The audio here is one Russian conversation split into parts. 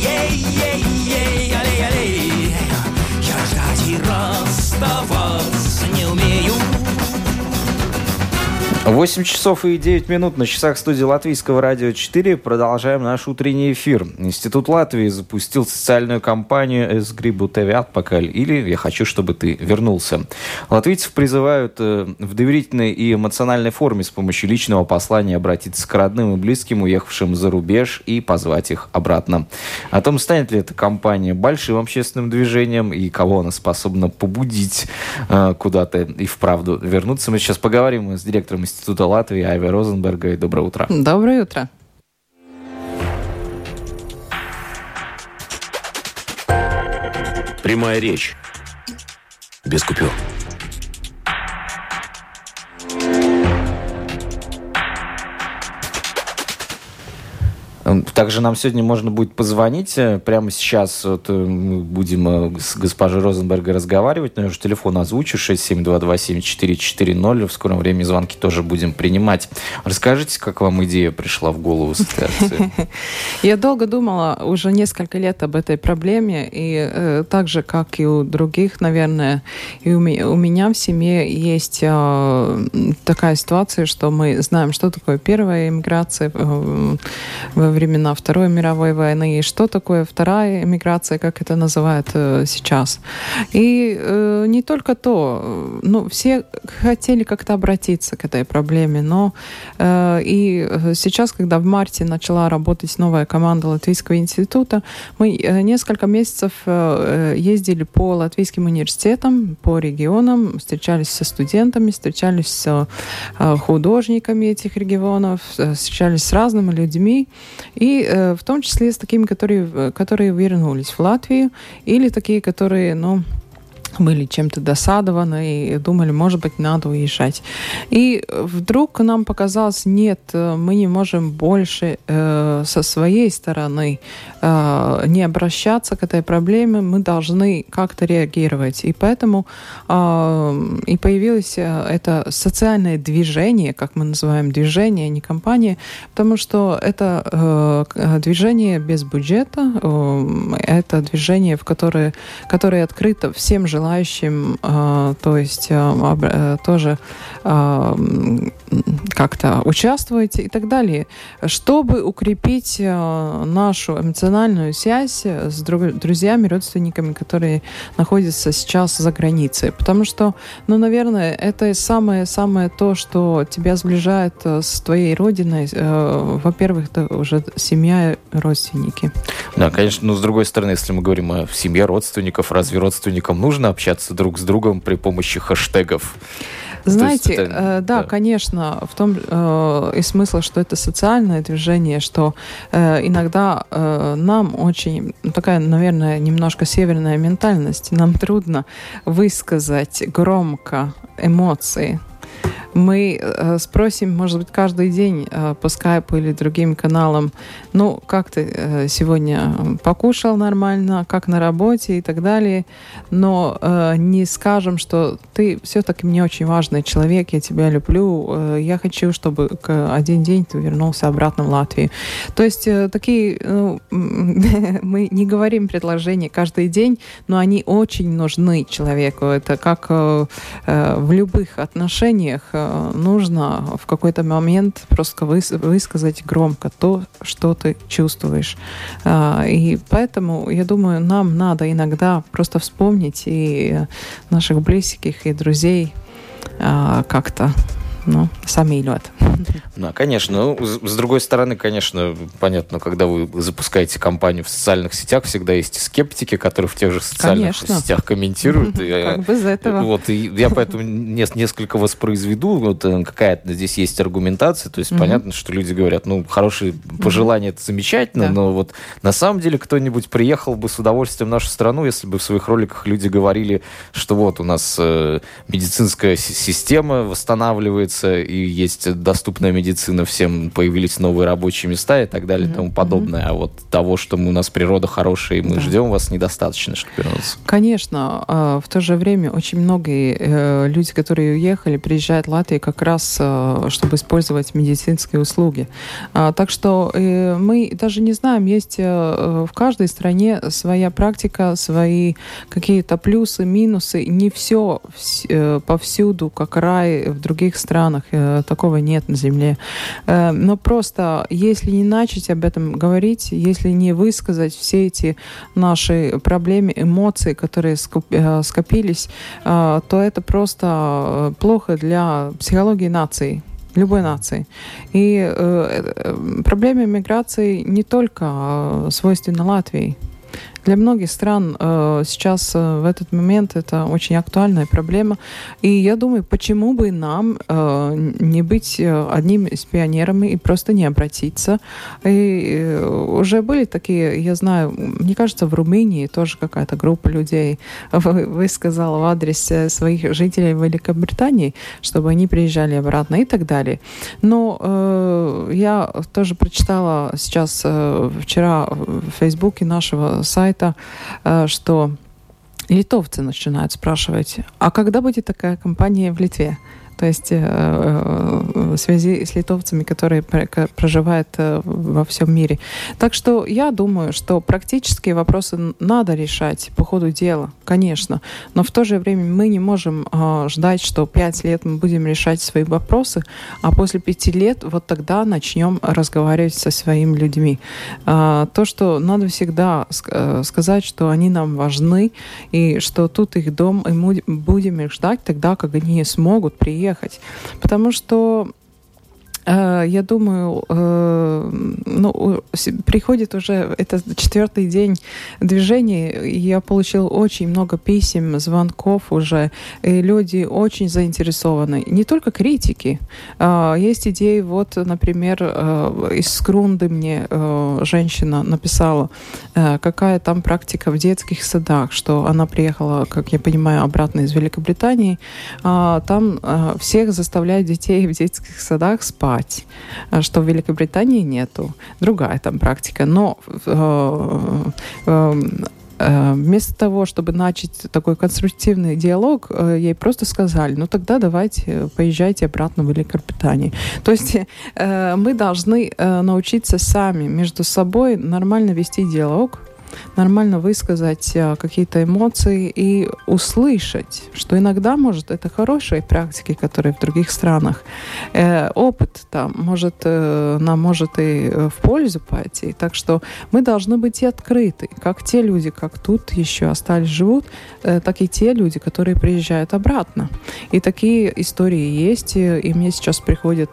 Я ждать и расставаться не умею. 8 часов и 9 минут на часах студии Латвийского радио 4. Продолжаем наш утренний эфир. Институт Латвии запустил социальную кампанию «Es gribu tevi atpakaļ» или «Я хочу, чтобы ты вернулся». Латвийцев призывают в доверительной и эмоциональной форме с помощью личного послания обратиться к родным и близким, уехавшим за рубеж, и позвать их обратно. О том, станет ли эта кампания большим общественным движением и кого она способна побудить куда-то и вправду вернуться, мы сейчас поговорим с директором Института Латвии Айвой Розенберговой. Доброе утро. Доброе утро. Прямая речь. Без купюр. Также нам сегодня можно будет позвонить. Прямо сейчас мы будем с госпожей Розенбергой разговаривать. Но я уже телефон озвучу. 67227440. В скором времени звонки тоже будем принимать. Расскажите, как вам идея пришла в голову с этой акцией? Я долго думала уже несколько лет об этой проблеме. И так же, как и у других, наверное, и у меня в семье есть такая ситуация, что мы знаем, что такое первая эмиграция во времена Второй мировой войны, и что такое вторая эмиграция, как это называют сейчас. И не только то, все хотели как-то обратиться к этой проблеме, но и сейчас, когда в марте начала работать новая команда Латвийского института, мы несколько месяцев ездили по латвийским университетам, по регионам, встречались со студентами, встречались с художниками этих регионов, встречались с разными людьми, и в том числе с такими, которые вернулись в Латвию, или такие, которые, были чем-то досадованы и думали, может быть, надо уезжать. И вдруг нам показалось, нет, мы не можем больше со своей стороны не обращаться к этой проблеме, мы должны как-то реагировать. И поэтому и появилось это социальное движение, как мы называем движение, не компания, потому что это движение без бюджета, это движение, которое открыто всем желающим, то есть тоже как-то участвовать и так далее, чтобы укрепить нашу эмоциональную связь с друзьями, родственниками, которые находятся сейчас за границей. Потому что, наверное, это самое то, что тебя сближает с твоей родиной. Во-первых, это уже семья, родственники. Да, конечно, но с другой стороны, если мы говорим о семье родственников, разве родственникам нужно общаться друг с другом при помощи хэштегов? Знаете, да, конечно, в том и смысл, что это социальное движение, что иногда нам очень такая, наверное, немножко северная ментальность, нам трудно высказать громко эмоции. Мы спросим, может быть, каждый день по скайпу или другим каналам, как ты сегодня покушал нормально, как на работе и так далее, но не скажем, что ты все-таки мне очень важный человек, я тебя люблю, я хочу, чтобы один день ты вернулся обратно в Латвию. То есть такие, мы не говорим предложения каждый день, но они очень нужны человеку. Это как в любых отношениях, нужно в какой-то момент просто высказать громко то, что ты чувствуешь. И поэтому, я думаю, нам надо иногда просто вспомнить и наших близких, и друзей как-то самилют. Да, конечно. С другой стороны, конечно, понятно, когда вы запускаете кампанию в социальных сетях, всегда есть скептики, которые в тех же социальных сетях комментируют. Как без этого. И я поэтому несколько воспроизведу. Какая-то здесь есть аргументация. То есть понятно, что люди говорят, хорошие пожелания, это замечательно, но на самом деле кто-нибудь приехал бы с удовольствием в нашу страну, если бы в своих роликах люди говорили, что у нас медицинская система восстанавливается, строится, и есть доступная медицина, всем появились новые рабочие места и так далее и тому подобное. А вот того, что у нас природа хорошая, и мы ждем вас, недостаточно, чтобы вернуться. Конечно. В то же время очень многие люди, которые уехали, приезжают в Латвию как раз, чтобы использовать медицинские услуги. Так что мы даже не знаем, есть в каждой стране своя практика, свои какие-то плюсы, минусы. Не все повсюду, как рай в других странах. Такого нет на земле. Но просто, если не начать об этом говорить, если не высказать все эти наши проблемы, эмоции, которые скопились, то это просто плохо для психологии нации. Любой нации. И проблема миграции не только свойственна Латвии. Для многих стран сейчас в этот момент это очень актуальная проблема. И я думаю, почему бы нам не быть одним из пионеров и просто не обратиться. И уже были такие, я знаю, мне кажется, в Румынии тоже какая-то группа людей высказала в адрес своих жителей в Великобритании, чтобы они приезжали обратно и так далее. Но я тоже прочитала сейчас вчера в Фейсбуке нашего сайта, что литовцы начинают спрашивать, а когда будет такая компания в Литве? То есть в связи с литовцами, которые проживают во всем мире. Так что я думаю, что практические вопросы надо решать по ходу дела, конечно. Но в то же время мы не можем ждать, что 5 лет мы будем решать свои вопросы, а после 5 лет вот тогда начнем разговаривать со своими людьми. То, что надо всегда сказать, что они нам важны, и что тут их дом, и мы будем их ждать тогда, как они смогут приехать. Потому что я думаю, приходит уже, это 4-й день движения, и я получила очень много писем, звонков уже, и люди очень заинтересованы. Не только критики. Есть идеи, вот, например, из Скрунды мне женщина написала, какая там практика в детских садах, что она приехала, как я понимаю, обратно из Великобритании, там всех заставляют детей в детских садах спать, что в Великобритании нету. Другая там практика. Но вместо того, чтобы начать такой конструктивный диалог, ей просто сказали, ну тогда давайте поезжайте обратно в Великобританию. То есть мы должны научиться сами между собой нормально вести диалог, нормально высказать какие-то эмоции и услышать, что иногда, может, это хорошие практики, которые в других странах. Опыт там нам может и в пользу пойти. Так что мы должны быть и открыты. Как те люди, как тут еще остались, живут, так и те люди, которые приезжают обратно. И такие истории есть. И мне сейчас приходит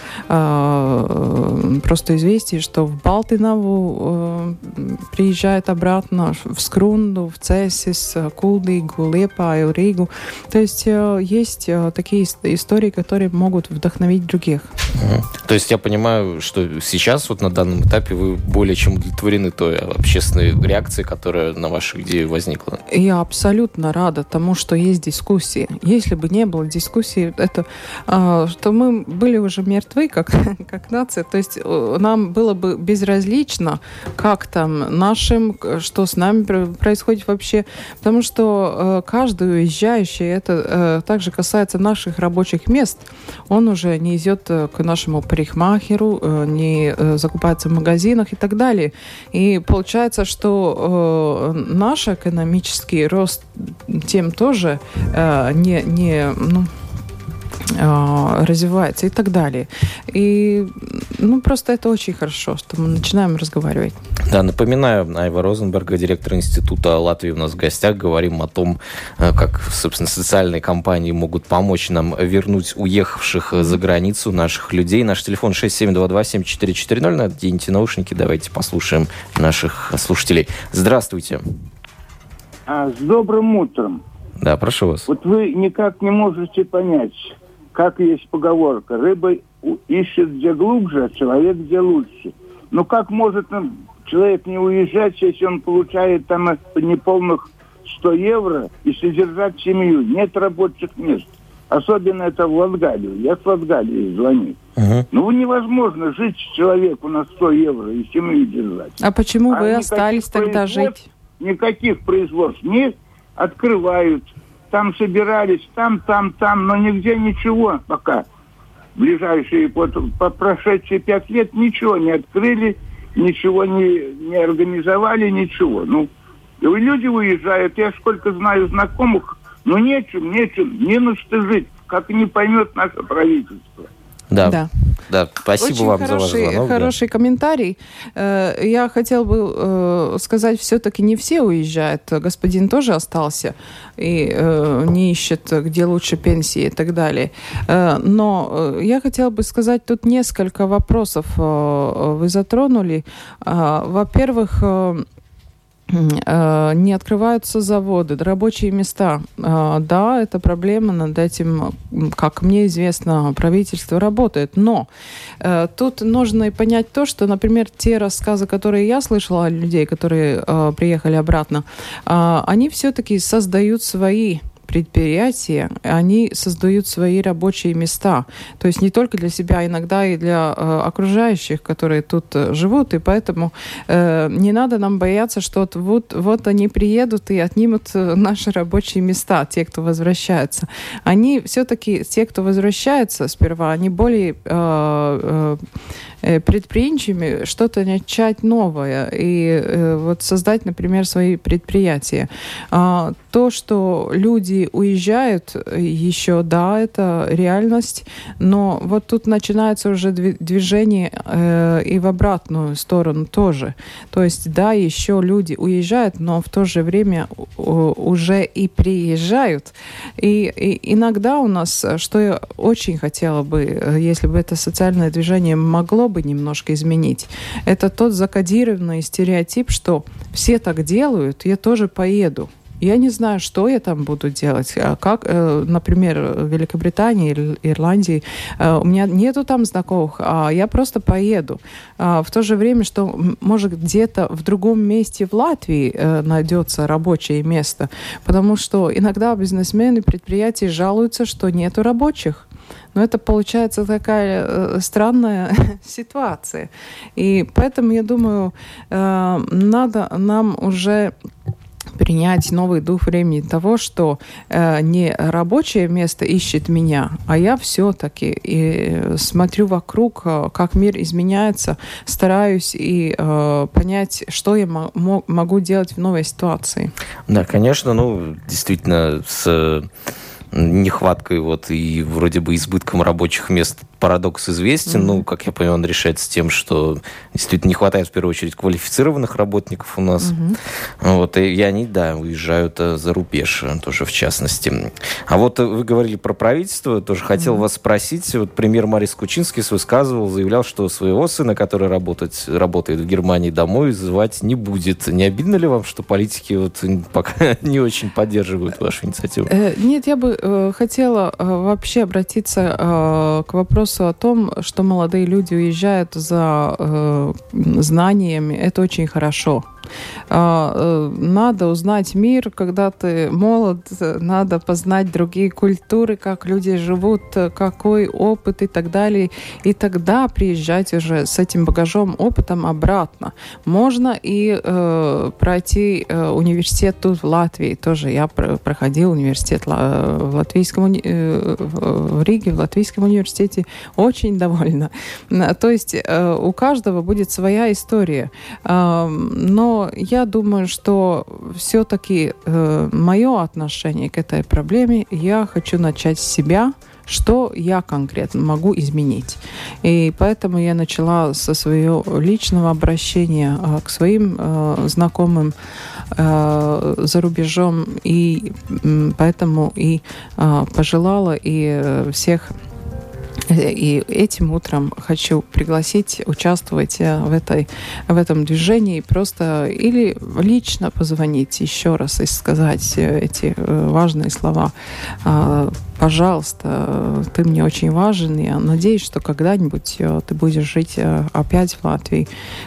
просто известие, что в Балтинову приезжают обратно, в Скрунду, в Цесис, Кулдигу, Лиепаю, Ригу. То есть есть такие истории, которые могут вдохновить других. То есть я понимаю, что сейчас вот на данном этапе вы более чем удовлетворены той общественной реакцией, которая на вашу идею возникла? Я абсолютно рада тому, что есть дискуссии. Если бы не было дискуссий, это что мы были уже мертвы, как нация. То есть нам было бы безразлично, как там нашим, что с нами происходит вообще. Потому что каждый уезжающий, это также касается наших рабочих мест. Он уже не идет к нашему парикмахеру, не закупается в магазинах и так далее. И получается, что наш экономический рост тем тоже развивается и так далее. И просто это очень хорошо, что мы начинаем разговаривать. Да, напоминаю, Айва Розенберга, директор Института Латвии, у нас в гостях. Говорим о том, как, собственно, социальные компании могут помочь нам вернуть уехавших за границу наших людей. Наш телефон 6722-7440. Наденьте наушники, давайте послушаем наших слушателей. Здравствуйте. С добрым утром. Да, прошу вас. Вот вы никак не можете понять, как есть поговорка: рыба ищет где глубже, а человек где лучше. Ну как может человек не уезжать, если он получает там неполных 100 евро и содержать семью? Нет рабочих мест. Особенно это в Латгалию. Я с Латгалии звоню. Ну, невозможно жить человеку на 100 евро и семью держать. А почему вы остались тогда жить? Никаких производств не открывают. Там собирались, там, но нигде ничего пока. Ближайшие, по прошедшие 5 лет ничего не открыли, ничего не организовали, ничего. Ну, и люди уезжают. Я сколько знаю знакомых, но нечем, не на что жить, как не поймет наше правительство. Да. Спасибо очень вам за ваш звонок. Хороший комментарий. Я хотел бы сказать, все-таки не все уезжают. Господин тоже остался и не ищет, где лучше пенсии и так далее. Но я хотела бы сказать, тут несколько вопросов вы затронули. Во-первых, не открываются заводы, рабочие места. Да, это проблема, над этим, как мне известно, правительство работает. Но тут нужно и понять то, что, например, те рассказы, которые я слышала от людей, которые приехали обратно, они все-таки создают свои предприятия, они создают свои рабочие места. То есть не только для себя, а иногда и для окружающих, которые тут живут. И поэтому не надо нам бояться, что вот они приедут и отнимут наши рабочие места, те, кто возвращается. Они все-таки, те, кто возвращается сперва, они более предприимчивыми, что-то начать новое и вот создать, например, свои предприятия. То, что люди уезжают еще, да, это реальность, но вот тут начинается уже движение и в обратную сторону тоже. То есть, да, еще люди уезжают, но в то же время уже и приезжают. И иногда у нас, что я очень хотела бы, если бы это социальное движение могло бы немножко изменить, это тот закодированный стереотип, что все так делают, я тоже поеду. Я не знаю, что я там буду делать. Как, например, в Великобритании или Ирландии у меня нету там знакомых, а я просто поеду. В то же время, что, может, где-то в другом месте в Латвии найдется рабочее место, потому что иногда бизнесмены, предприятия жалуются, что нету рабочих. Но это получается такая странная ситуация. И поэтому, я думаю, надо нам уже принять новый дух времени того, что не рабочее место ищет меня, а я все-таки смотрю вокруг, как мир изменяется, стараюсь и понять, что я могу делать в новой ситуации. Да, конечно, действительно, с нехваткой и вроде бы избытком рабочих мест парадокс известен. Как я понимаю, он решается тем, что действительно не хватает, в первую очередь, квалифицированных работников у нас. И они, уезжают за рубеж, тоже в частности. А вы говорили про правительство, тоже хотел вас спросить. Премьер Марис Кучинский заявлял, что своего сына, который работает в Германии, домой звать не будет. Не обидно ли вам, что политики пока не очень поддерживают вашу инициативу? Нет, я бы хотела вообще обратиться к вопросу о том, что молодые люди уезжают за знаниями. Это очень хорошо. Надо узнать мир, когда ты молод, надо познать другие культуры, как люди живут, какой опыт и так далее. И тогда приезжать уже с этим багажом, опытом обратно. Можно и пройти университет тут в Латвии. Тоже я проходил университет в Риге, в Латвийском университете. Очень довольна. То есть у каждого будет своя история. Но я думаю, что все-таки мое отношение к этой проблеме, я хочу начать с себя, что я конкретно могу изменить. И поэтому я начала со своего личного обращения к своим знакомым за рубежом, и поэтому и пожелала и всех. И этим утром хочу пригласить участвовать в этом движении, просто или лично позвонить еще раз и сказать эти важные слова пожалуйста, ты мне очень важен. Я надеюсь, что когда-нибудь ты будешь жить опять в Латвии.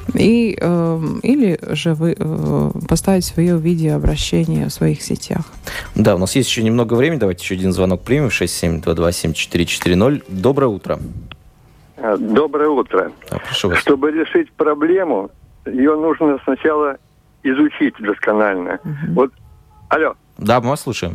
Или же поставить свое видеообращение в своих сетях. Да, у нас есть еще немного времени. Давайте еще один звонок примем. 67227440. Доброе утро. Доброе утро. Прошу вас. Чтобы решить проблему, ее нужно сначала изучить досконально. Вот, алло. Да, мы вас слушаем.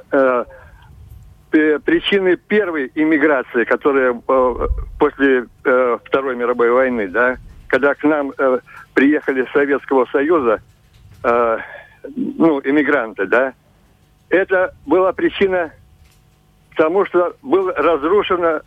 Причины первой иммиграции, которая после Второй мировой войны, да, когда к нам приехали из Советского Союза, иммигранты, да, это была причина тому, что был разрушен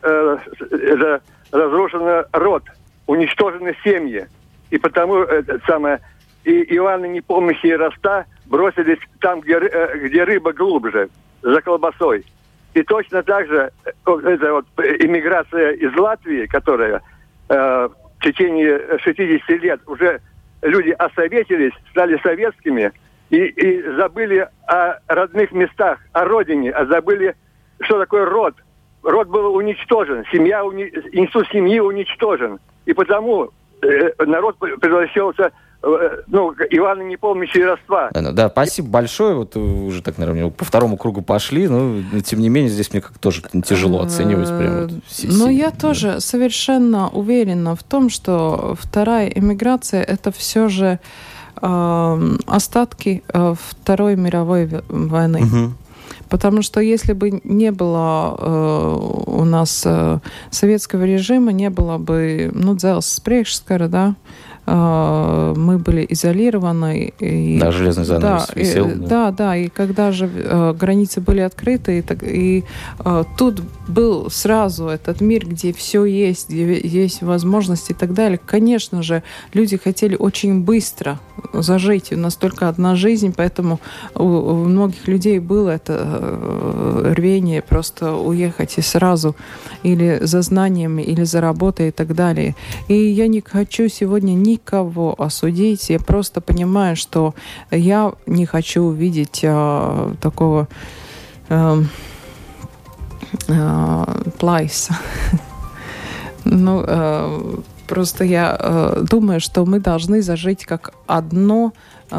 род, уничтожены семьи. И потому и Иоанна Непомнящий и Роста бросились там, где рыба глубже, за колбасой. И точно так же иммиграция из Латвии, которая в течение 60 лет уже люди осоветились, стали советскими и забыли о родных местах, о родине, а забыли, что такое род. Род был уничтожен, институт семьи уничтожен. И потому народ превращался Иоанна Непомнящий и Роста. Да, спасибо большое. Вот уже так, наверное, по второму кругу пошли, но тем не менее здесь мне как тоже тяжело оценивать. Я тоже совершенно уверена в том, что вторая эмиграция — это все же остатки Второй мировой войны. Угу. Потому что если бы не было у нас советского режима, не было бы, Дзелс Приekšskara, да, мы были изолированы. Да, железный занавес висел. Да, и когда же границы были открыты, и тут был сразу этот мир, где все есть, где есть возможности и так далее. Конечно же, люди хотели очень быстро зажить. У нас только одна жизнь, поэтому у многих людей было это рвение просто уехать и сразу, или за знаниями, или за работой и так далее. И я не хочу сегодня никого осудить. Я просто понимаю, что я не хочу увидеть такого плайса. Просто я думаю, что мы должны зажить как одна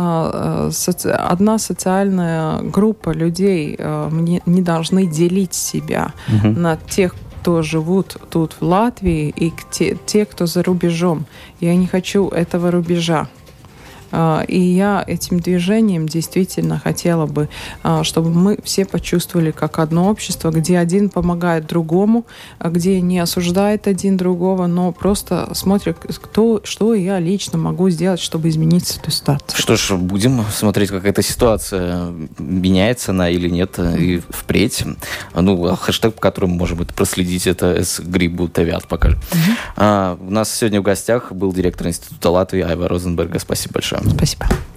социальная группа людей. Мы не должны делить себя на тех, кто живут тут в Латвии, и те, кто за рубежом. Я не хочу этого рубежа. И я этим движением действительно хотела бы, чтобы мы все почувствовали как одно общество, где один помогает другому, где не осуждает один другого, но просто смотрит, что я лично могу сделать, чтобы изменить эту ситуацию. Что ж, будем смотреть, как эта ситуация меняется она или нет и впредь. Хэштег, по которому, может быть, проследить, это «Es gribu tevi atpakaļ». У нас сегодня в гостях был директор Института Латвии Айва Розенберга. Спасибо большое. Спасибо.